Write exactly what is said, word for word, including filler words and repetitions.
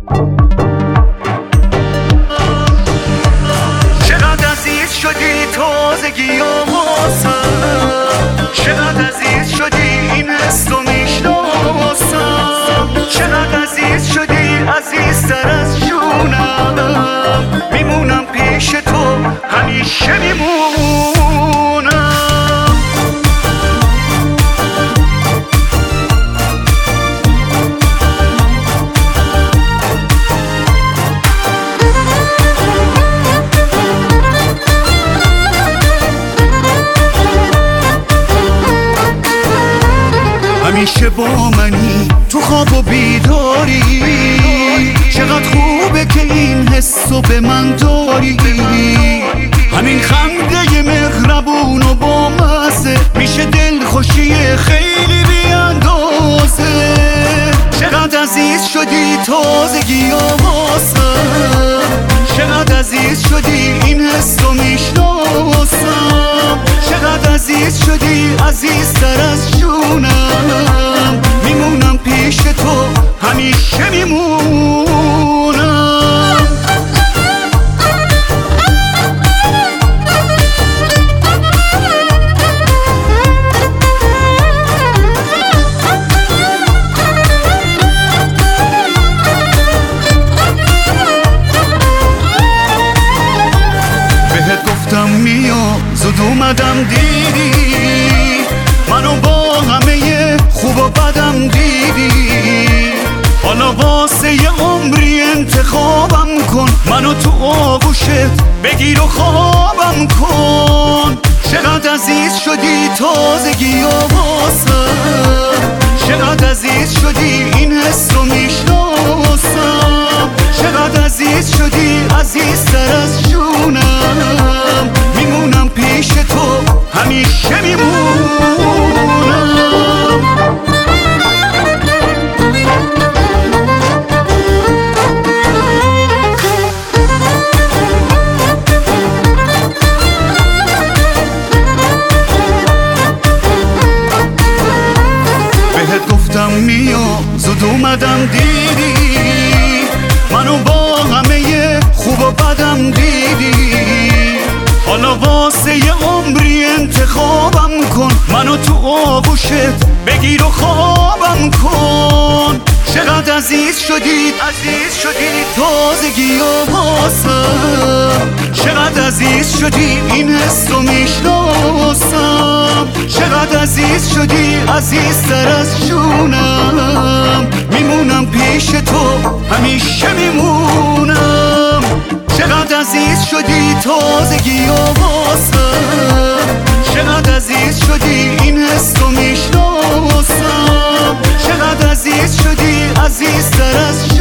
چقدر عزیز شدی تازگی آماسم، چقدر عزیز شدی این حس رو میشناسم، چقدر عزیز شدی عزیزتر از جونم، میمونم پیش تو همیشه میمونم. همیشه با منی تو خواب و بیداری، چقدر خوبه که این حسو به من داری، همین خنده مهربون و با مزه میشه دل خوشی خیلی بی اندازه. چقدر عزیز شدی تازگی آواسم، چقدر عزیز شدی این حس رو میشناسم، چقدر عزیز شدی عزیزتر از جونم، میمونم پیش تو همیشه میمونم. بهت گفتم میام زود اومدم دیدی، منو با همه خوب و بدم دیدی، حالا واسه یه عمری انتخابم کن، منو تو آغوشت بگیر و خوابم کن. چقدر عزیز شدی تازگی آواسم، چقدر عزیز شدی این حس رو میشناسم، چقدر عزیز شدی عزیزتر از جونم، میمونم پیش تو همیشه میمونم. بهت گفتم میام زود اومدم دیدی، منو با همه خوب و بدم دیدی، حالا واسه یه عمری انتخابم کن، منو تو آغوشت بگیر و خوابم کن. چقدر عزیز شدی عزیز شدی تازگی آواسم، چقدر عزیز شدی این حس رو میشناسم، چقدر عزیز شدی عزیزتر از جونم، میمونم پیش تو همیشه میمونم. چقدر عزیز شدی تازگی آواسم، چقدر عزیز شدی این حس رو میشناسم، چقدر عزیز شدی عزیزتر از